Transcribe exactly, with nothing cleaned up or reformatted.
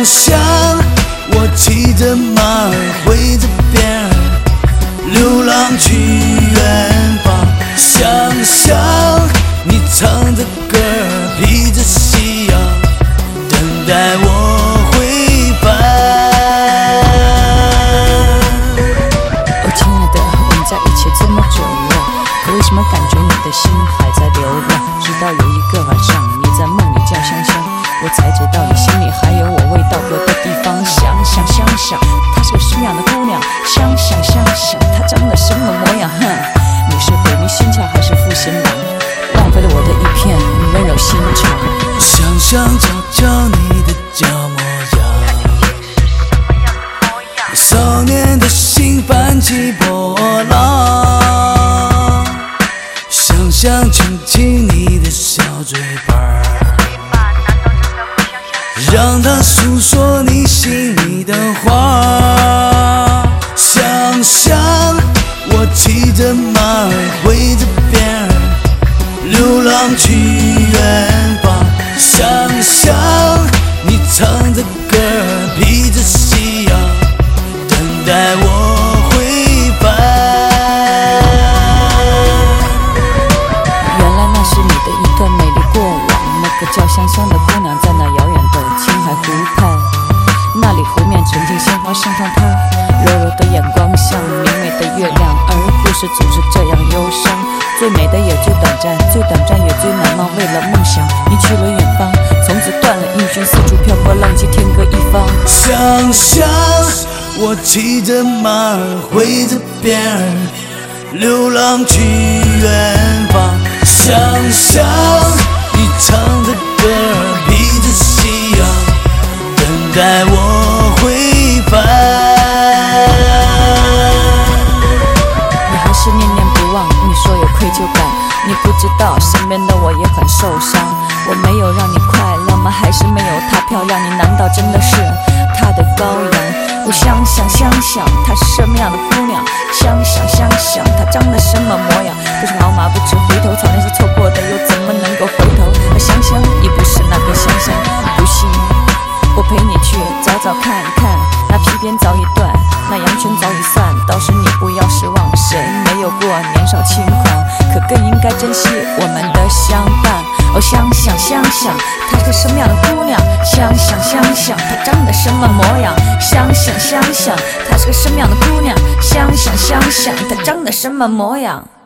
想象我骑着马儿挥着鞭儿，流浪去远方。想象你唱着歌儿，披着夕阳，等待我回返。 哦，亲爱的，我们在一起这么久了，可为什么感觉你的心还在流浪？直到有一个晚上，你在梦里叫香香，我才知道你心里还有我未到过的地方。想想想想，她是个什么样的姑娘？想想想想，她长得什么模样？哼，你是鬼迷心窍还是负心郎？浪费了我的一片温柔心肠。 想想瞧瞧你的假模样，少年的心泛起波浪。想想亲亲你的小嘴巴，让它诉说你心里的话。想想我骑着马儿挥着鞭儿，流浪去远方。想象你唱着歌儿，披着夕阳，等待我回返。 原来那是你的一段美丽过往，那个叫香香的姑娘，在那遥远的青海湖畔，那里湖面纯净，鲜花盛放，她柔柔的眼光像明媚的月亮，而故事总是这样忧伤。最美的也最短暂，最短暂也最难忘。为了梦想，你去了远方，从此断了音讯，四处漂泊，浪迹天各一方。 想象我骑着马儿挥着鞭儿，流浪去远方。想象你唱着歌儿，披着夕阳，等待我回返。 你还是念念不忘，你说有愧疚感，你不知道身边的我也很受伤。我没有让你快乐吗？还是没有她漂亮？你难道真的是她的羔羊？我想想想想，她是什么样的姑娘？想想想想，她长得什么模样？不是老马不吃回头草，那是错过的，又怎么能够回头？我想想，你不是那个香香，不信我陪你去找找看看，那皮鞭早已断，那羊群早已散，倒是你不要失望，谁没有过年少轻狂？可更应该珍惜我们的相伴。哦，想想想想，她是什么样的姑娘？想想想想，她长得什么模样？想想想想，她是个什么样的姑娘？想想想想，她长得什么模样？